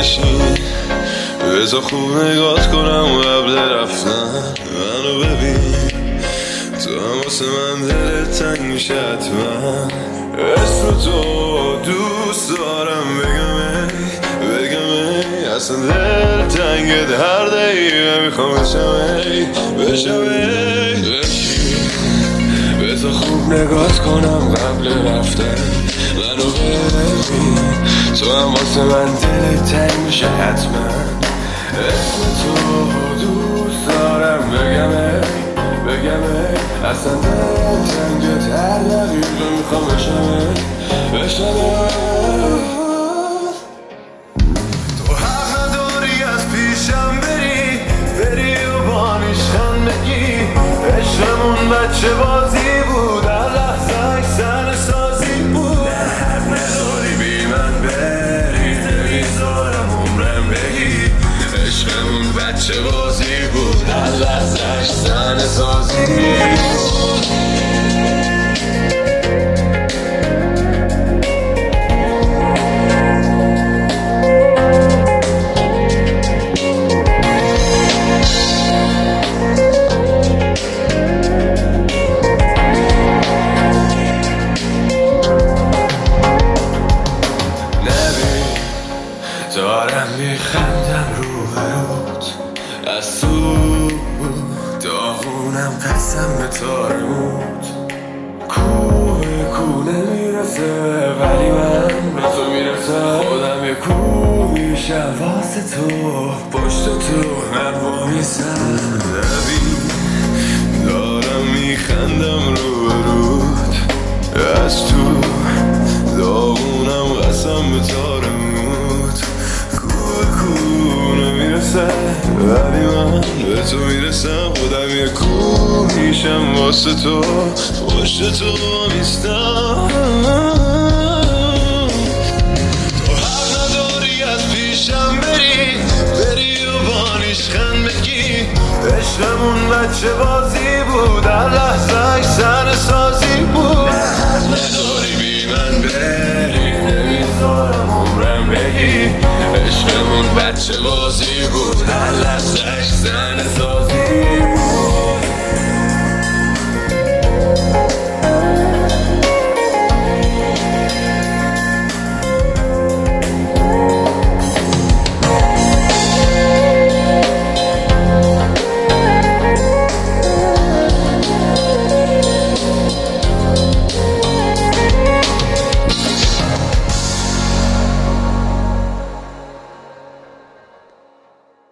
بشین بذار خوب نگات کنم قبل رفتن منو ببین تو هم واسه من دلت تنگ میشه حتما اسم تو دوست دارم بگم ای اصلا دل تنگت هر دقیقه میخوام بشم ای بذار خوب نگات کنم قبل رفتن منو ببین تو هم واسه من دلت تنگ میشه حتما اسم تو دوست دارم بگم ای اصلا دل تنگت هر دقیقه میخوام بشم تو حق نداری از پیشم بری و بانیشن بگی عشقمون بچه بازی بود هر لحظه سن سازی بود حق نداری بی من بری نمیذارم عمرم بگی عشقمون بچه بازی بود هر لحظه سن سازی بود دارم میخندم روبروت از تو داغونم قسم به تارموت کو نمیرسه ولی من به تو میرسم خودم یه کو میشم واسه تو پشت تو من وامیسم ببین دارم میخندم روبروت از تو داغونم قسم به تارموت ولی من به تو میرسم خودم یه کو میشم واسه تو پشت تو میستم تو حق نداری از پیشم بری و بانیشخن بگی عشقمون بچه بازی بود هر لحظه سن سازی بود حق نداری بی من بری نمیذارم عمرم بگی عشقمون بچه بازی بود هر لحظه زن